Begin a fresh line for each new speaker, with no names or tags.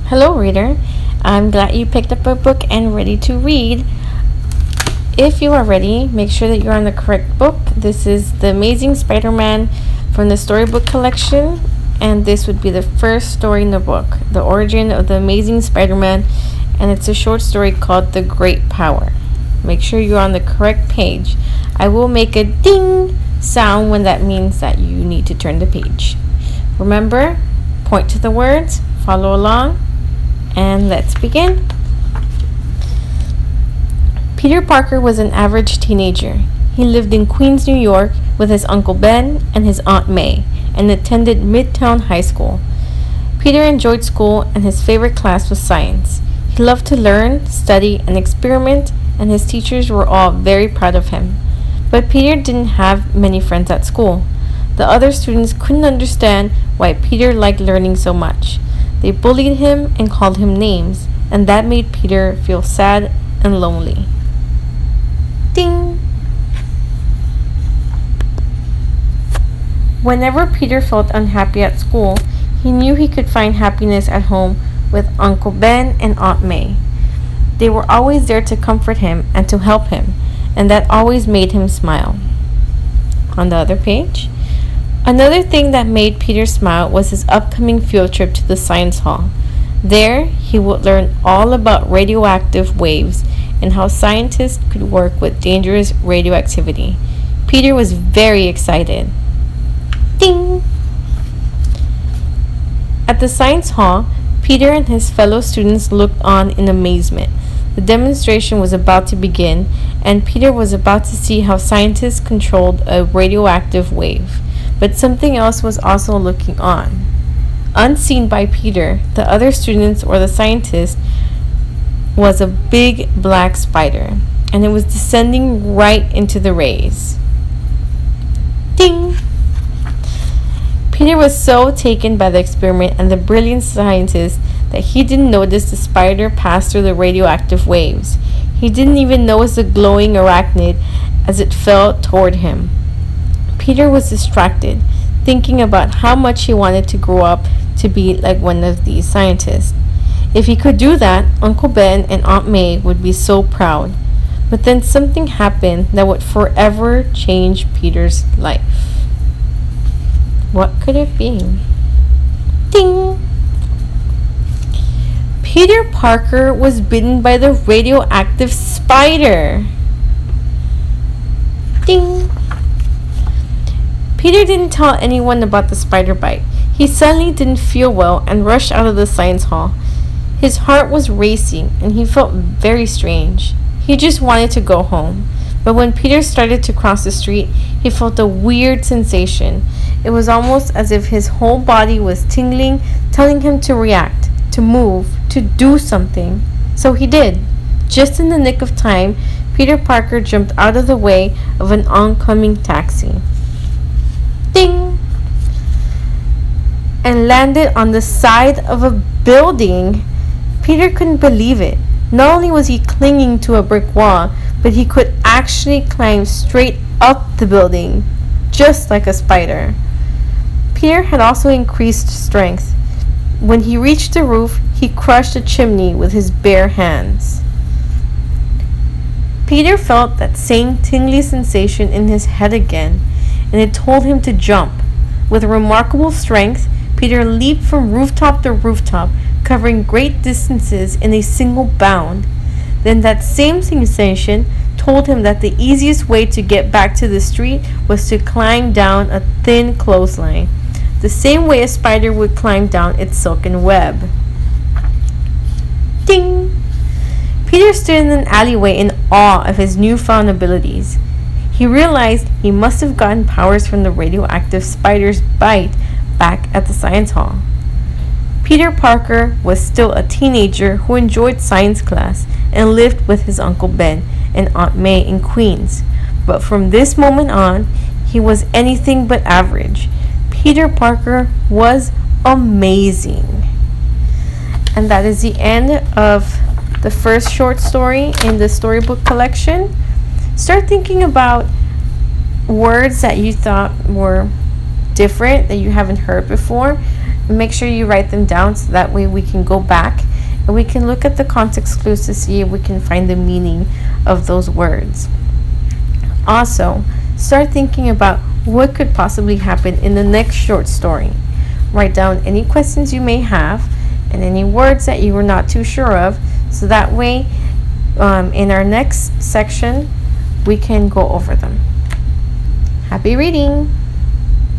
Hello, reader. I'm glad you picked up a book and ready to read. If you are ready, make sure that you're on the correct book. This is The Amazing Spider-Man from the Storybook Collection, and this would be the first story in the book, The Origin of the Amazing Spider-Man, and it's a short story called The Great Power. Make sure you're on the correct page. I will make a ding sound when that means that you need to turn the page. Remember, point to the words, follow along, and let's begin. Peter Parker was an average teenager. He lived in Queens, New York with his Uncle Ben and his Aunt May and attended Midtown High School. Peter enjoyed school and his favorite class was science. He loved to learn, study, and experiment, and his teachers were all very proud of him. But Peter didn't have many friends at school. The other students couldn't understand why Peter liked learning so much. They bullied him and called him names, and that made Peter feel sad and lonely. Ding! Whenever Peter felt unhappy at school, he knew he could find happiness at home with Uncle Ben and Aunt May. They were always there to comfort him and to help him, and that always made him smile. On the other page, another thing that made Peter smile was his upcoming field trip to the science hall. There, he would learn all about radioactive waves and how scientists could work with dangerous radioactivity. Peter was very excited. Ding! At the science hall, Peter and his fellow students looked on in amazement. The demonstration was about to begin, and Peter was about to see how scientists controlled a radioactive wave. But something else was also looking on. Unseen by Peter, the other students or the scientists, was a big black spider, and it was descending right into the rays. Ding! Peter was so taken by the experiment and the brilliant scientists that he didn't notice the spider pass through the radioactive waves. He didn't even notice the glowing arachnid as it fell toward him. Peter was distracted, thinking about how much he wanted to grow up to be like one of these scientists. If he could do that, Uncle Ben and Aunt May would be so proud. But then something happened that would forever change Peter's life. What could it be? Ding! Peter Parker was bitten by the radioactive spider. Ding! Peter didn't tell anyone about the spider bite. He suddenly didn't feel well and rushed out of the science hall. His heart was racing and he felt very strange. He just wanted to go home. But when Peter started to cross the street, he felt a weird sensation. It was almost as if his whole body was tingling, telling him to react, to move, to do something. So he did. Just in the nick of time, Peter Parker jumped out of the way of an oncoming taxi. Ding! And landed on the side of a building. Peter couldn't believe it. Not only was he clinging to a brick wall, but he could actually climb straight up the building, just like a spider. Peter had also increased strength. When he reached the roof, he crushed a chimney with his bare hands. Peter felt that same tingly sensation in his head again, and it told him to jump. With remarkable strength, Peter leaped from rooftop to rooftop, covering great distances in a single bound. Then that same sensation told him that the easiest way to get back to the street was to climb down a thin clothesline, the same way a spider would climb down its silken web. Ding! Peter stood in an alleyway in awe of his newfound abilities. He realized he must have gotten powers from the radioactive spider's bite back at the science hall. Peter Parker was still a teenager who enjoyed science class and lived with his Uncle Ben and Aunt May in Queens. But from this moment on, he was anything but average. Peter Parker was amazing. And that is the end of the first short story in the storybook collection. Start thinking about words that you thought were different, that you haven't heard before. Make sure you write them down so that way we can go back and we can look at the context clues to see if we can find the meaning of those words. Also, start thinking about what could possibly happen in the next short story. Write down any questions you may have and any words that you were not too sure of, so that way in our next section we can go over them. Happy reading!